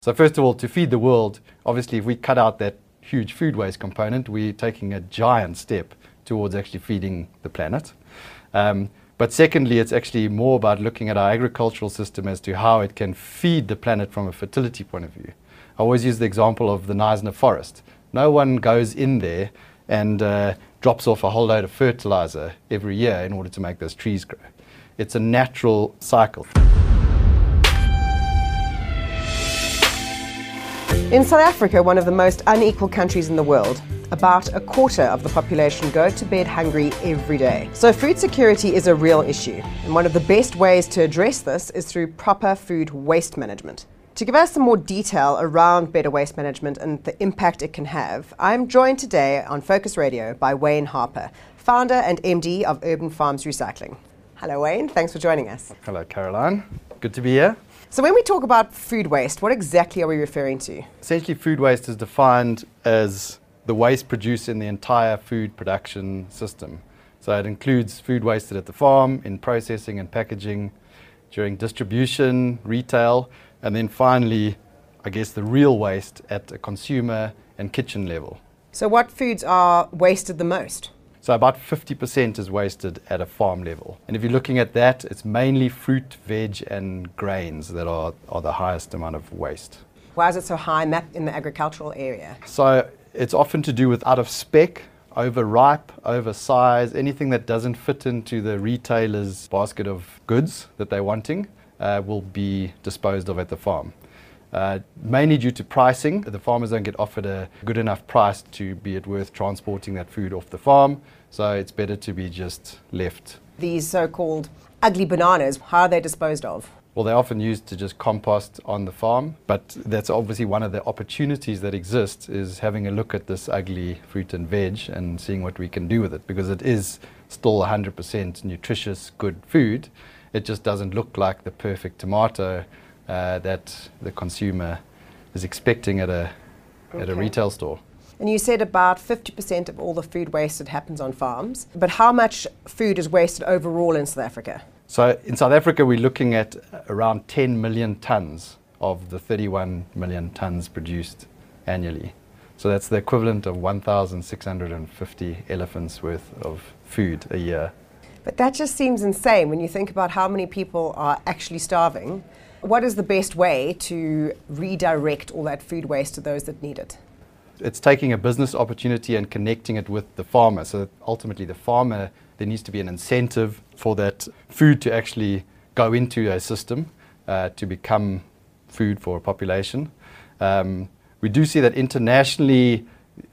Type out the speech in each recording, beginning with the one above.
So first of all, to feed the world, obviously if we cut out that huge food waste component, we're taking a giant step towards actually feeding the planet. But secondly, it's actually more about looking at our agricultural system as to how it can feed the planet from a fertility point of view. I always use the example of the Knysna forest. No one goes in there and drops off a whole load of fertilizer every year in order to make those trees grow. It's a natural cycle. In South Africa, one of the most unequal countries in the world, about a quarter of the population go to bed hungry every day. So food security is a real issue, and one of the best ways to address this is through proper food waste management. To give us some more detail around better waste management and the impact it can have, I'm joined today on Focus Radio by Wayne Harper, founder and MD of Urban Farms Recycling. Hello Wayne, thanks for joining us. Hello Caroline, good to be here. So when we talk about food waste, what exactly are we referring to? Essentially, food waste is defined as the waste produced in the entire food production system. So it includes food wasted at the farm, in processing and packaging, during distribution, retail, and then finally, I guess, the real waste at a consumer and kitchen level. So what foods are wasted the most? So about 50% is wasted at a farm level. And if you're looking at that, it's mainly fruit, veg, and grains that are the highest amount of waste. Why is it so high in the agricultural area? So it's often to do with out of spec, overripe, oversize, anything that doesn't fit into the retailer's basket of goods that they're wanting will be disposed of at the farm. Mainly due to pricing. The farmers don't get offered a good enough price to be it worth transporting that food off the farm, so it's better to be just left. These so-called ugly bananas, how are they disposed of? Well, they're often used to just compost on the farm, but that's obviously one of the opportunities that exist, is having a look at this ugly fruit and veg and seeing what we can do with it, because it is still 100% nutritious, good food. It just doesn't look like the perfect tomato that the consumer is expecting at a retail store. And you said about 50% of all the food wasted happens on farms, but how much food is wasted overall in South Africa? So in South Africa, we're looking at around 10 million tonnes of the 31 million tonnes produced annually. So that's the equivalent of 1,650 elephants worth of food a year. But that just seems insane when you think about how many people are actually starving. What is the best way to redirect all that food waste to those that need it? It's taking a business opportunity and connecting it with the farmer. So that ultimately the farmer, there needs to be an incentive for that food to actually go into a system to become food for a population. We do see that internationally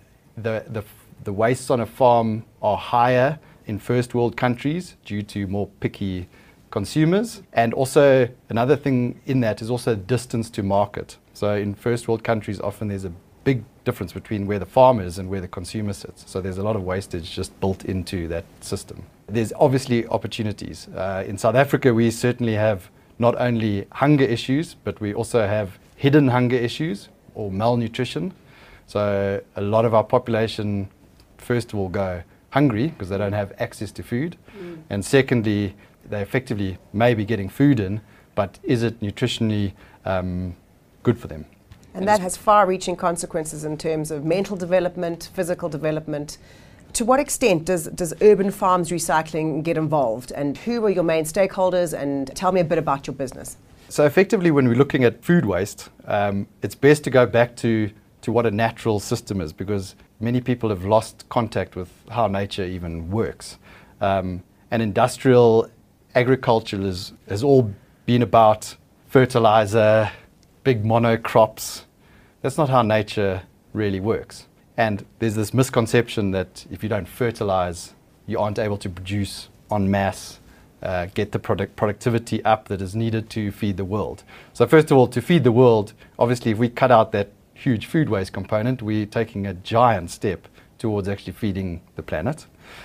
the wastes on a farm are higher in first world countries due to more picky consumers. And also another thing in that is also distance to market. So in first world countries, often there's a big difference between where the farm is and where the consumer sits. So there's a lot of wastage just built into that system. There's obviously opportunities. In South Africa, we certainly have not only hunger issues, but we also have hidden hunger issues or malnutrition. So a lot of our population, first of all, go hungry because they don't have access to food. And secondly, they effectively may be getting food in, but is it nutritionally good for them? And that has far-reaching consequences in terms of mental development, physical development. To what extent does Urban Farms Recycling get involved, and who are your main stakeholders, and tell me a bit about your business? So effectively, when we're looking at food waste, it's best to go back to what a natural system is, because many people have lost contact with how nature even works. And industrial agriculture has all been about fertilizer, big monocrops. That's not how nature really works. And there's this misconception that if you don't fertilize, you aren't able to produce en masse, get the productivity up that is needed to feed the world. So first of all, to feed the world, obviously if we cut out that huge food waste component, we're taking a giant step towards actually feeding the planet.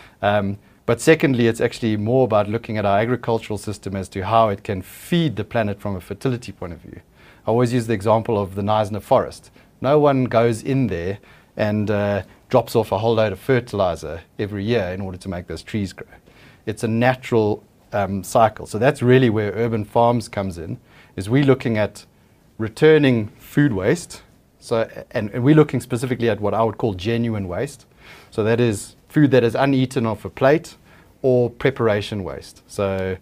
But secondly, it's actually more about looking at our agricultural system as to how it can feed the planet from a fertility point of view. I always use the example of the Knysna forest. No one goes in there and drops off a whole load of fertilizer every year in order to make those trees grow. It's a natural cycle. So that's really where Urban Farms comes in, is we're looking at returning food waste. So, and we're looking specifically at what I would call genuine waste. So that is food that is uneaten off a plate or preparation waste. So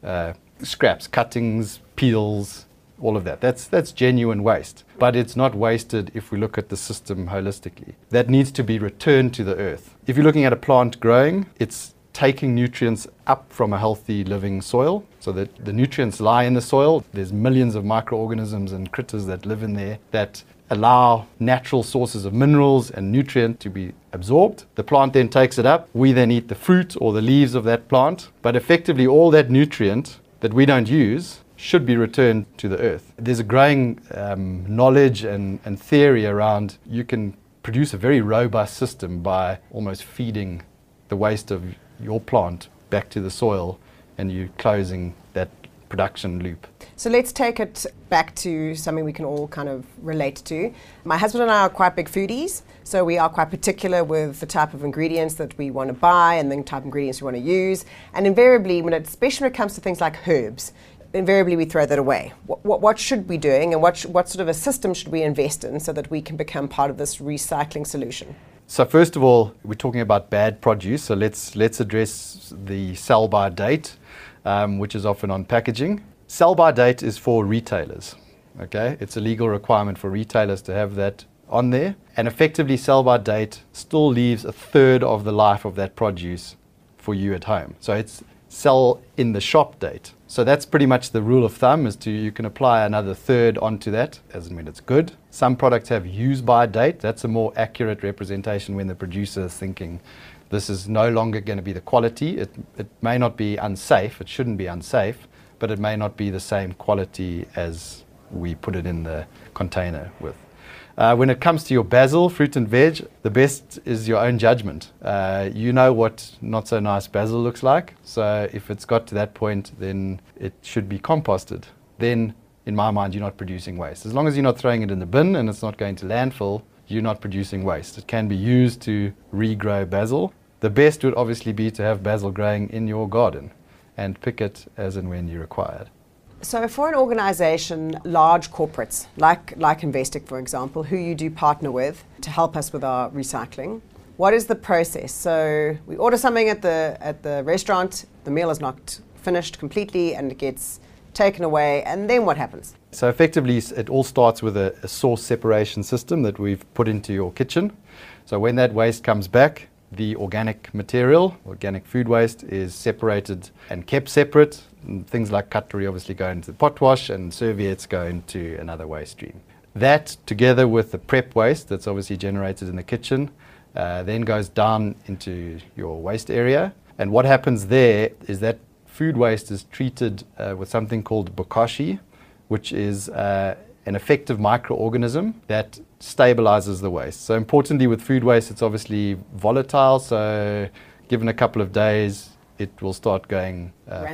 scraps, cuttings, peels, all of that. That's genuine waste. But it's not wasted if we look at the system holistically. That needs to be returned to the earth. If you're looking at a plant growing, it's taking nutrients up from a healthy living soil, so that the nutrients lie in the soil. There's millions of microorganisms and critters that live in there that allow natural sources of minerals and nutrient to be absorbed. The plant then takes it up. We then eat the fruit or the leaves of that plant. But effectively all that nutrient that we don't use should be returned to the earth. There's a growing knowledge and theory around you can produce a very robust system by almost feeding the waste of your plant back to the soil, and you're closing that production loop. So let's take it back to something we can all kind of relate to. My husband and I are quite big foodies, so we are quite particular with the type of ingredients that we want to buy and the type of ingredients we want to use. And invariably, especially when it comes to things like herbs, invariably we throw that away. What should we be doing, and what sort of a system should we invest in so that we can become part of this recycling solution? So first of all, we're talking about bad produce, so let's address the sell-by date, which is often on packaging. Sell-by date is for retailers, okay? It's a legal requirement for retailers to have that on there, and effectively sell-by date still leaves a third of the life of that produce for you at home. So it's sell in the shop date. So that's pretty much the rule of thumb, is you can apply another third onto that as and when it's good. Some products have use by date. That's a more accurate representation when the producer is thinking this is no longer going to be the quality. It may not be unsafe, it shouldn't be unsafe, but it may not be the same quality as we put it in the container with. When it comes to your basil, fruit and veg, the best is your own judgment. You know what not so nice basil looks like. So if it's got to that point, then it should be composted. Then, in my mind, you're not producing waste. As long as you're not throwing it in the bin and it's not going to landfill, you're not producing waste. It can be used to regrow basil. The best would obviously be to have basil growing in your garden and pick it as and when you require it. So for an organisation, large corporates, like Investec, for example, who you do partner with to help us with our recycling, what is the process? So we order something at the restaurant, the meal is not finished completely and it gets taken away, and then what happens? So effectively, it all starts with a source separation system that we've put into your kitchen. So when that waste comes back, the organic material, organic food waste, is separated and kept separate. And things like cutlery obviously go into the pot wash, and serviettes go into another waste stream. That, together with the prep waste that's obviously generated in the kitchen, then goes down into your waste area. And what happens there is that food waste is treated with something called bokashi, which is an effective microorganism that stabilizes the waste. So importantly with food waste, it's obviously volatile, so given a couple of days, it will start going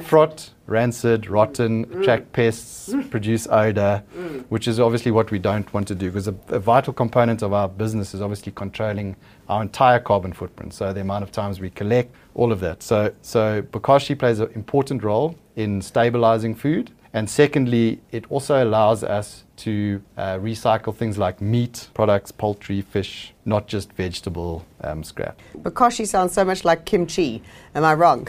rancid, rotten, attract pests, produce odor, which is obviously what we don't want to do, because a vital component of our business is obviously controlling our entire carbon footprint, so the amount of times we collect, all of that. So bokashi plays an important role in stabilizing food. And secondly, it also allows us to recycle things like meat products, poultry, fish, not just vegetable scrap. Bokashi sounds so much like kimchi. Am I wrong?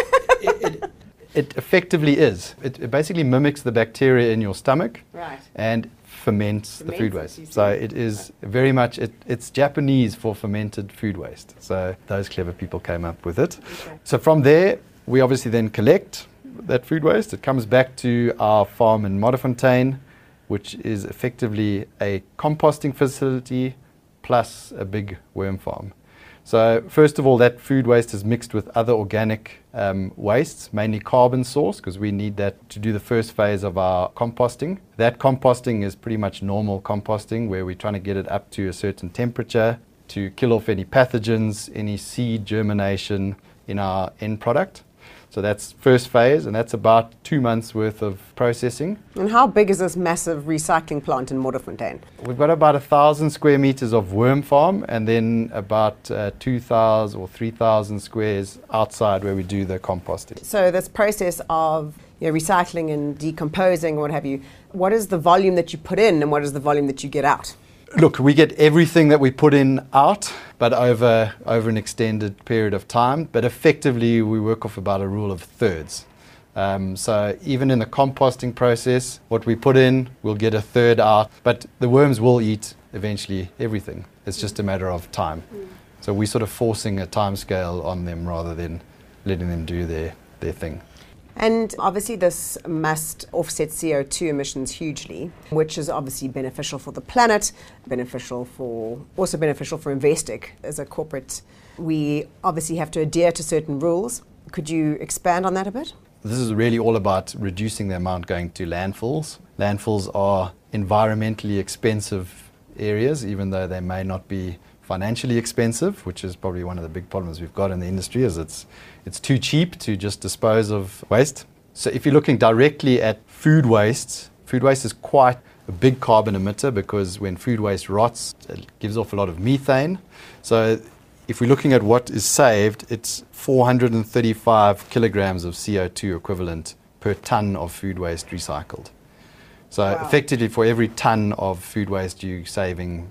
It effectively is. It basically mimics the bacteria in your stomach, right, and ferments the food waste. So it is very much, it's Japanese for fermented food waste. So those clever people came up with it. Okay. So from there, we obviously then collect that food waste. It comes back to our farm in Modderfontein, which is effectively a composting facility plus a big worm farm. So first of all, that food waste is mixed with other organic wastes, mainly carbon source, because we need that to do the first phase of our composting. That composting is pretty much normal composting, where we're trying to get it up to a certain temperature to kill off any pathogens, any seed germination in our end product. So that's first phase, and that's about 2 months worth of processing. And how big is this massive recycling plant in Modderfontein? We've got about 1,000 square meters of worm farm, and then about 2,000 or 3,000 squares outside where we do the composting. So this process of recycling and decomposing, what have you, what is the volume that you put in and what is the volume that you get out? Look, we get everything that we put in out, but over an extended period of time. But effectively, we work off about a rule of thirds. So even in the composting process, what we put in, we'll get a third out. But the worms will eat eventually everything. It's just a matter of time. So we're sort of forcing a time scale on them rather than letting them do their thing. And obviously this must offset CO2 emissions hugely, which is obviously beneficial for the planet, beneficial for Investec as a corporate. We obviously have to adhere to certain rules. Could you expand on that a bit? This is really all about reducing the amount going to landfills. Landfills are environmentally expensive areas, even though they may not be financially expensive, which is probably one of the big problems we've got in the industry, is it's too cheap to just dispose of waste. So if you're looking directly at food waste is quite a big carbon emitter because when food waste rots, it gives off a lot of methane. So if we're looking at what is saved, it's 435 kilograms of CO2 equivalent per ton of food waste recycled. So wow. Effectively for every ton of food waste, you're saving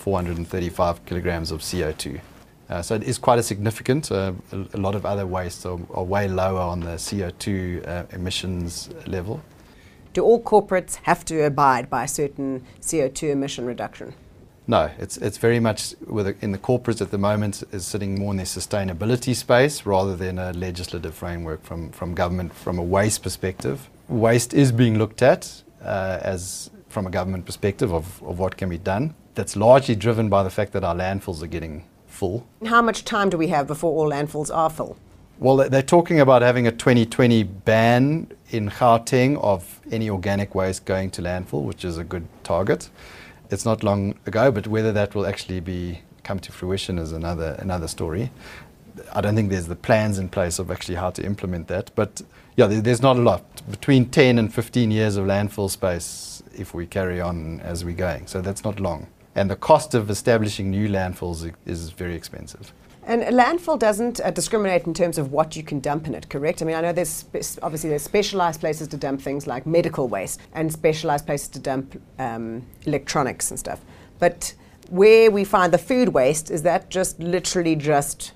435 kilograms of CO2. So it is quite a significant. A lot of other wastes are way lower on the CO2 emissions level. Do all corporates have to abide by a certain CO2 emission reduction? No, it's very much in the corporates at the moment is sitting more in their sustainability space rather than a legislative framework from government from a waste perspective. Waste is being looked at as from a government perspective of what can be done. That's largely driven by the fact that our landfills are getting full. How much time do we have before all landfills are full? Well, they're talking about having a 2020 ban in Gauteng of any organic waste going to landfill, which is a good target. It's not long ago, but whether that will actually come to fruition is another story. I don't think there's the plans in place of actually how to implement that. But yeah, there's not a lot. Between 10 and 15 years of landfill space if we carry on as we're going. So that's not long. And the cost of establishing new landfills is very expensive. And a landfill doesn't discriminate in terms of what you can dump in it, correct? I mean, I know there's specialised places to dump things like medical waste and specialised places to dump electronics and stuff. But where we find the food waste, is that just literally just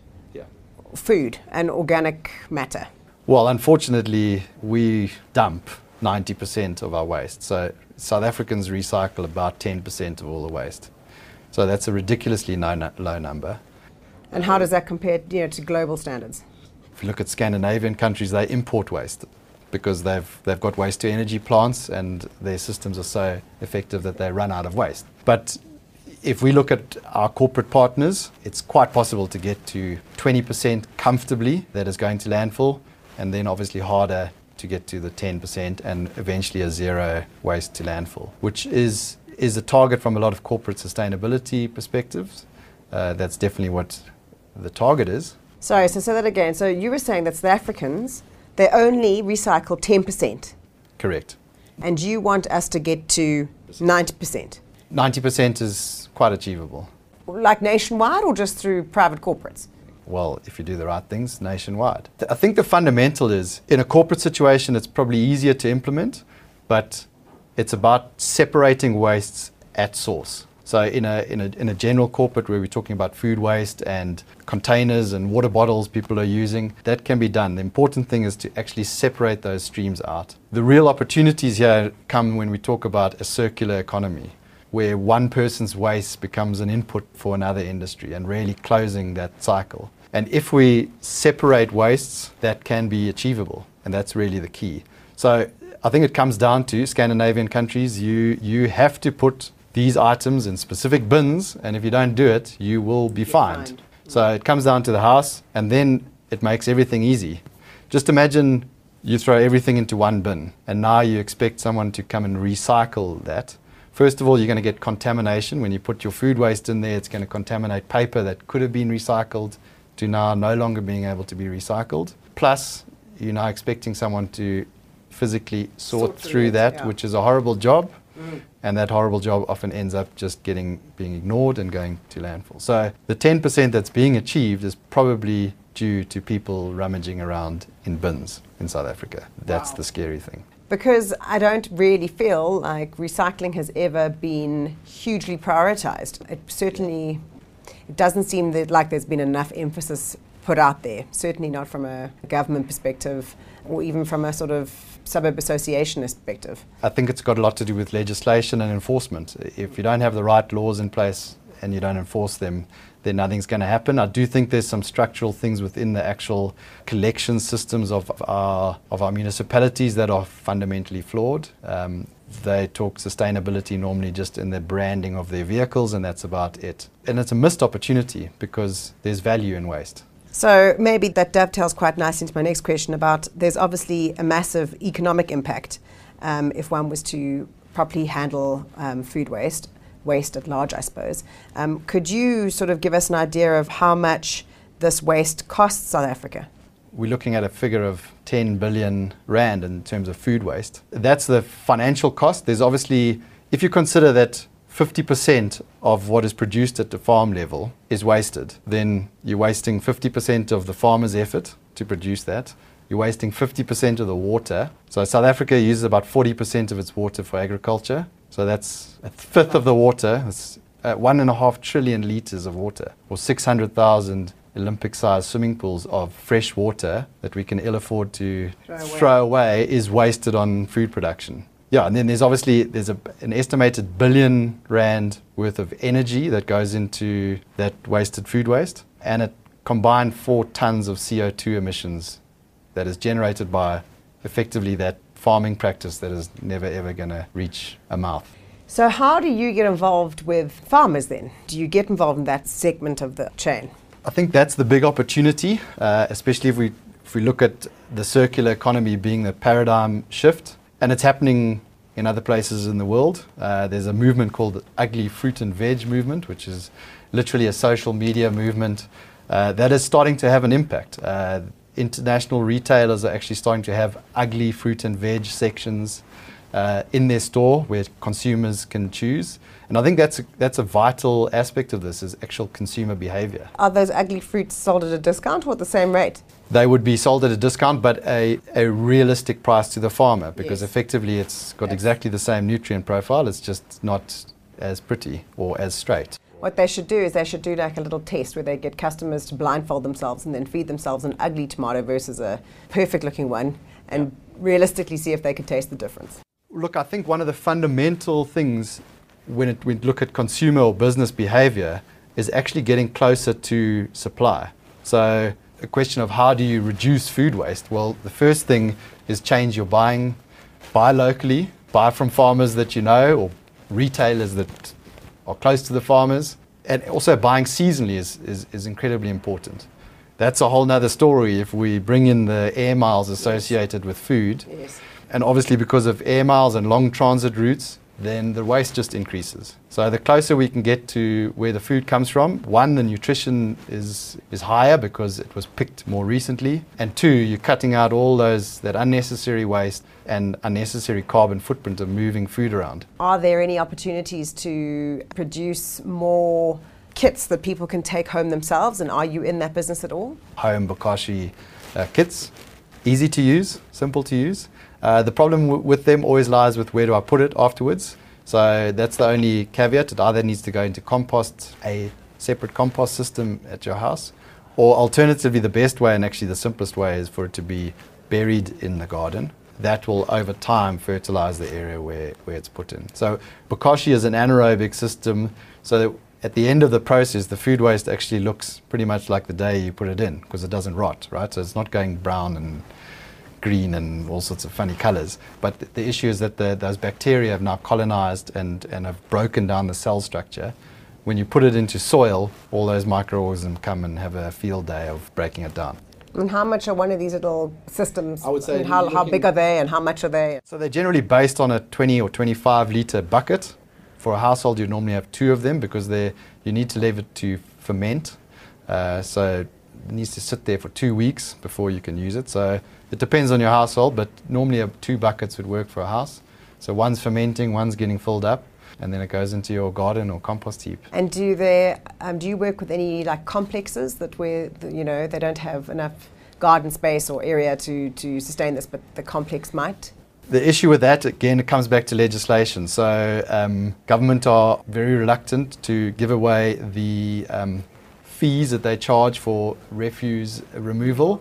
food and organic matter? Well, unfortunately, we dump 90% of our waste. So South Africans recycle about 10% of all the waste. So that's a ridiculously low number. And how does that compare to global standards? If you look at Scandinavian countries, they import waste because they've got waste to energy plants and their systems are so effective that they run out of waste. But if we look at our corporate partners, it's quite possible to get to 20% comfortably that is going to landfill, and then obviously harder to get to the 10% and eventually a zero waste to landfill, which is a target from a lot of corporate sustainability perspectives. That's definitely what the target is. Sorry, so say that again. So you were saying that South Africans, they only recycle 10%. Correct. And you want us to get to 90%? 90% is quite achievable. Like nationwide or just through private corporates? Well, if you do the right things, nationwide. I think the fundamental is, in a corporate situation, it's probably easier to implement, but it's about separating wastes at source. So in a general corporate where we're talking about food waste and containers and water bottles people are using, that can be done. The important thing is to actually separate those streams out. The real opportunities here come when we talk about a circular economy, where one person's waste becomes an input for another industry and really closing that cycle. And if we separate wastes, that can be achievable, and that's really the key. So I think it comes down to Scandinavian countries. You have to put these items in specific bins, and if you don't do it, you will be fined. So it comes down to the house, and then it makes everything easy. Just imagine you throw everything into one bin, and now you expect someone to come and recycle that. First of all, you're going to get contamination. When you put your food waste in there, it's going to contaminate paper that could have been recycled to now no longer being able to be recycled. Plus, you're now expecting someone to physically sort through it, that, yeah. which is a horrible job. And that horrible job often ends up just being ignored and going to landfill. So the 10% that's being achieved is probably due to people rummaging around in bins in South Africa. That's the scary thing. Because I don't really feel like recycling has ever been hugely prioritized. It doesn't seem like there's been enough emphasis put out there, certainly not from a government perspective or even from a sort of suburb association perspective. I think it's got a lot to do with legislation and enforcement. If you don't have the right laws in place and you don't enforce them, then nothing's going to happen. I do think there's some structural things within the actual collection systems of our municipalities that are fundamentally flawed. They talk sustainability normally just in the branding of their vehicles, and that's about it. And it's a missed opportunity because there's value in waste. So maybe that dovetails quite nicely into my next question about there's obviously a massive economic impact if one was to properly handle food waste at large, I suppose. Could you sort of give us an idea of how much this waste costs South Africa? We're looking at a figure of 10 billion rand in terms of food waste. That's the financial cost. There's obviously, if you consider that 50% of what is produced at the farm level is wasted, then you're wasting 50% of the farmer's effort to produce that. You're wasting 50% of the water. So South Africa uses about 40% of its water for agriculture. So that's a fifth of the water. That's 1.5 trillion litres of water, or 600,000 Olympic-sized swimming pools of fresh water that we can ill afford to throw away is wasted on food production. Yeah, and then there's an estimated billion rand worth of energy that goes into that wasted food waste, and a combined 4 tons of CO2 emissions that is generated by effectively that farming practice that is never ever going to reach a mouth. So how do you get involved with farmers then? Do you get involved in that segment of the chain? I think that's the big opportunity, especially if we look at the circular economy being the paradigm shift. And it's happening in other places in the world. There's a movement called the Ugly Fruit and Veg movement, which is literally a social media movement that is starting to have an impact. International retailers are actually starting to have ugly fruit and veg sections in their store where consumers can choose. And I think that's a vital aspect of this, is actual consumer behavior. Are those ugly fruits sold at a discount or at the same rate? They would be sold at a discount, but a realistic price to the farmer, because effectively it's got exactly the same nutrient profile, it's just not as pretty or as straight. What they should do is they should do like a little test where they get customers to blindfold themselves and then feed themselves an ugly tomato versus a perfect looking one, and realistically see if they could taste the difference. Look, I think one of the fundamental things when we look at consumer or business behavior is actually getting closer to supply. So a question of how do you reduce food waste? Well, the first thing is change your buying. Buy locally, buy from farmers that you know or retailers that are close to the farmers. And also buying seasonally is incredibly important. That's a whole nother story if we bring in the air miles associated with food. Yes. And obviously because of air miles and long transit routes, then the waste just increases. So the closer we can get to where the food comes from, one, the nutrition is higher because it was picked more recently, and two, you're cutting out all that unnecessary waste and unnecessary carbon footprint of moving food around. Are there any opportunities to produce more kits that people can take home themselves, and are you in that business at all? Home Bokashi kits, easy to use, simple to use. The problem with them always lies with where do I put it afterwards. So that's the only caveat. It either needs to go into compost, a separate compost system at your house, or alternatively the best way and actually the simplest way is for it to be buried in the garden. That will over time fertilize the area where it's put in. So Bokashi is an anaerobic system, so that at the end of the process the food waste actually looks pretty much like the day you put it in because it doesn't rot, right? So it's not going brown and green and all sorts of funny colors. But the issue is that those bacteria have now colonized and have broken down the cell structure. When you put it into soil, all those microorganisms come and have a field day of breaking it down. And how much are one of these little systems? I would say how big are they and how much are they? So they're generally based on a 20 or 25 litre bucket. For a household, you normally have 2 of them because you need to leave it to ferment. So it needs to sit there for 2 weeks before you can use it. So it depends on your household, but normally 2 buckets would work for a house. So one's fermenting, one's getting filled up, and then it goes into your garden or compost heap. And do you work with any like complexes that where they don't have enough garden space or area to sustain this, but the complex might? The issue with that, again, it comes back to legislation. So government are very reluctant to give away the fees that they charge for refuse removal.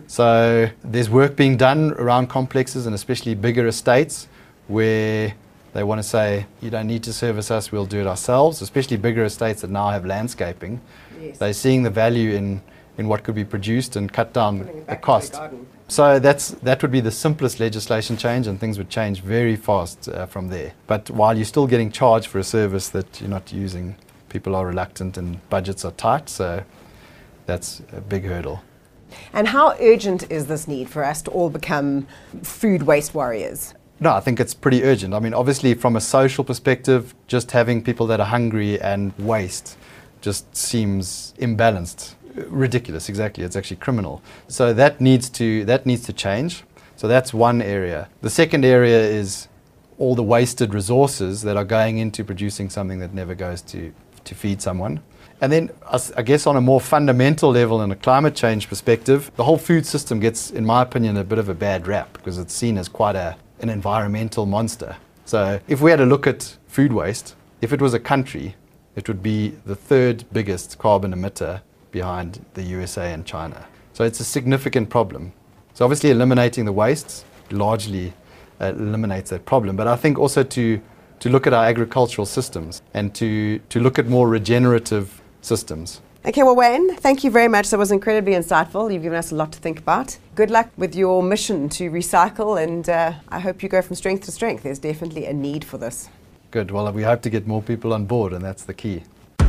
So there's work being done around complexes and especially bigger estates where they want to say, you don't need to service us, we'll do it ourselves, especially bigger estates that now have landscaping. Yes. They're seeing the value in what could be produced and cut down the cost. So that would be the simplest legislation change, and things would change very fast from there. But while you're still getting charged for a service that you're not using, people are reluctant and budgets are tight, so that's a big hurdle. And how urgent is this need for us to all become food waste warriors? No, I think it's pretty urgent. I mean, obviously from a social perspective, just having people that are hungry and waste just seems imbalanced. Ridiculous, exactly. It's actually criminal. So that needs to change. So that's one area. The second area is all the wasted resources that are going into producing something that never goes to feed someone. And then I guess on a more fundamental level in a climate change perspective, the whole food system gets, in my opinion, a bit of a bad rap because it's seen as quite an environmental monster. So if we had a look at food waste, if it was a country, it would be the third biggest carbon emitter behind the USA and China. So it's a significant problem. So obviously eliminating the waste largely eliminates that problem. But I think also to look at our agricultural systems and to look at more regenerative systems. Okay, well, Wayne, thank you very much. That was incredibly insightful. You've given us a lot to think about. Good luck with your mission to recycle, and I hope you go from strength to strength. There's definitely a need for this. Good. Well, we hope to get more people on board, and that's the key.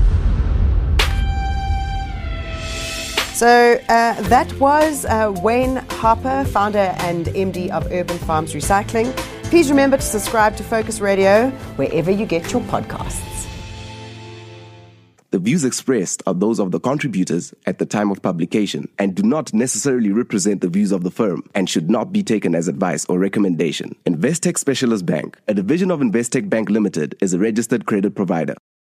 So that was Wayne Harper, founder and MD of Urban Farms Recycling. Please remember to subscribe to Focus Radio wherever you get your podcasts. The views expressed are those of the contributors at the time of publication and do not necessarily represent the views of the firm and should not be taken as advice or recommendation. Investec Specialist Bank, a division of Investec Bank Limited, is a registered credit provider.